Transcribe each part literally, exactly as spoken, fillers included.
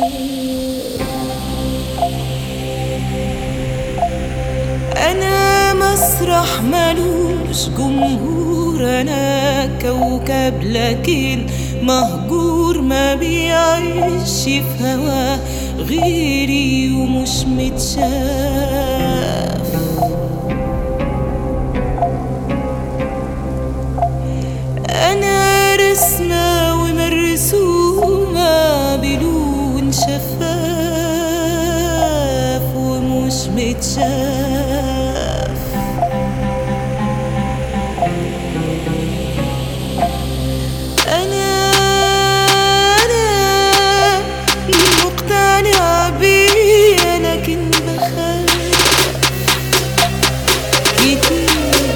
أنا مسرح ملوش جمهور، أنا كوكب لكن مهجور، ما بيعيش في هوا غيري ومش متشاف. أنا رسمة ومرسومة بلون شفاف ومش متشاف. أنا أنا مقتنعة بيا لكن بخاف كتير.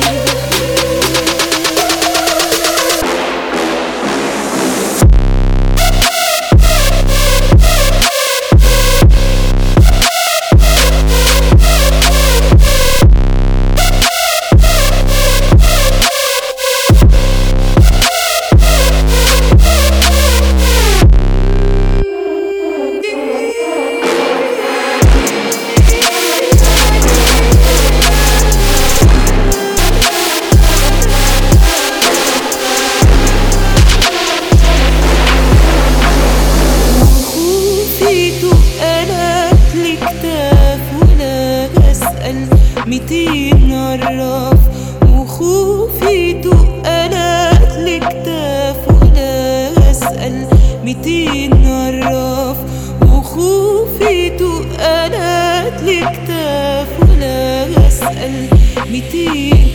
ميتين عراف وخوفي تقلت لكتاف ولا أسأل. ميتين عراف وخوفي تقلت لكتاف ولا أسأل. ميتين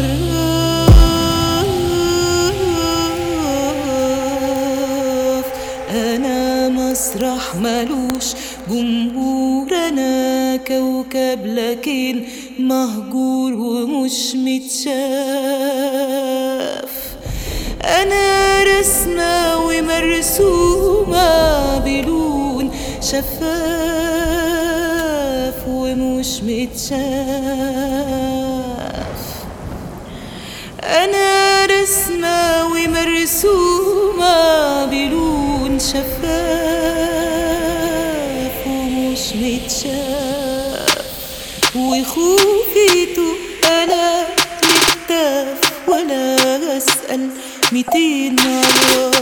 عراف. أنا مسرح ملوش جمهور، أنا كوكب لكن مهجور ومش متشاف. أنا رسمة ومرسومة بلون شفاف ومش متشاف. أنا رسمة ومرسومة بلون شفاف ومش متشاف. وخوفي تقلت لكتاف ولا أسأل. ميتين عراف.